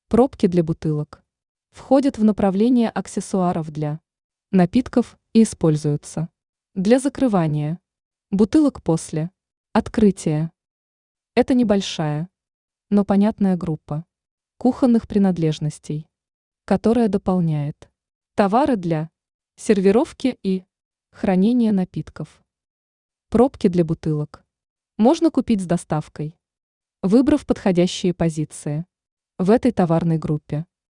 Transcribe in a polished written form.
Пробки для бутылок. Входят в направление аксессуаров для напитков и используются для закрывания бутылок после открытия. Это небольшая, но понятная группа кухонных принадлежностей, которая дополняет товары для сервировки и хранения напитков. Пробки для бутылок можно купить с доставкой, выбрав подходящие позиции в этой товарной группе.